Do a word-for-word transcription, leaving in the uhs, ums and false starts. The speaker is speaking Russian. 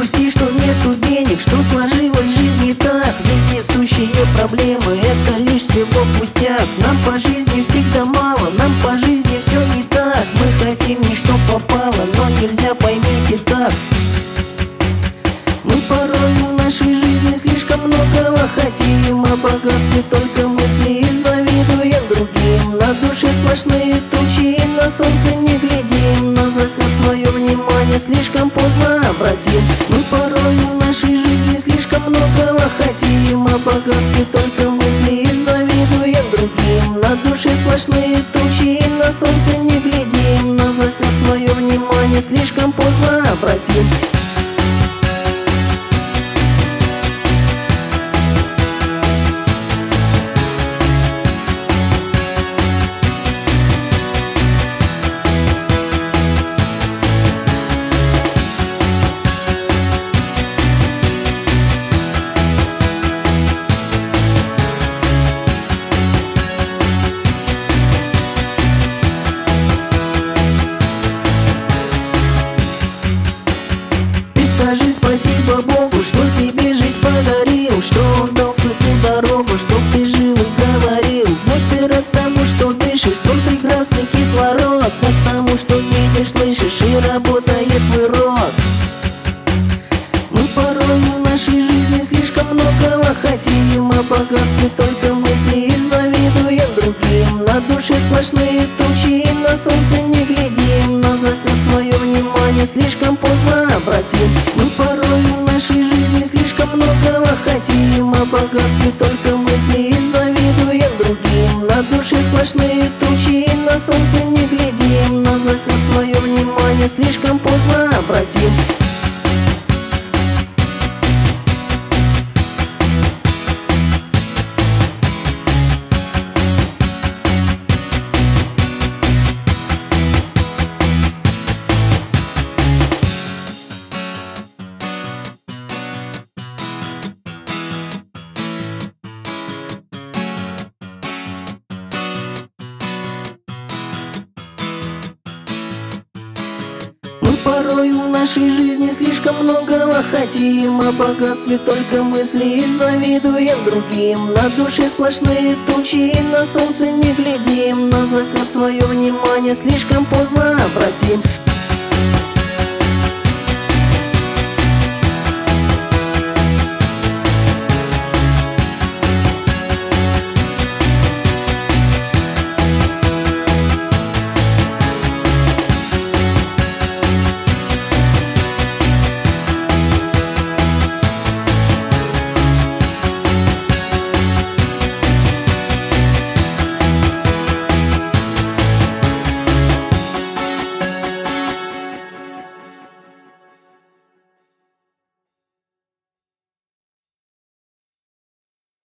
грусти, что нету денег, что сложилась жизнь не так. Вездесущие проблемы — это лишь всего пустяк. Нам по жизни всегда мало, нам по жизни все не так. Мы хотим не что попало, но нельзя, поймите так. Мы порой в нашей жизни слишком многого хотим, о богатстве только мысли и завидуем другим. На душе сплошные тучи и на солнце не глядим. На закат свое внимание слишком поздно обратим. Мы порой в нашей жизни слишком многого хотим, о богатстве только мысли и завидуем другим. На душе сплошные тучи и на солнце не глядим. На закат свое внимание слишком поздно обратим. Скажи спасибо Богу, что тебе жизнь подарил, что Он дал свою дорогу, чтоб ты жил и говорил. Будь ты рад тому, что дышишь, столь прекрасный кислород, потому что видишь, слышишь и работает твой рот. Мы порой в нашей жизни слишком многого хотим, о богатстве только мысли и завидуем другим. На душе сплошные тучи и на солнце не глядим. На закат свое внимание слишком поздно обратим. Мы порой в нашей жизни слишком многого хотим, о богатстве только мысли и завидуем другим. На душе сплошные тучи и на солнце не глядим. На закат свое внимание слишком поздно обратим. Мы порой в нашей жизни слишком многого хотим, о богатстве только мысли и завидуем другим. На душе сплошные тучи и на солнце не глядим. На закат свое внимание слишком поздно обратим.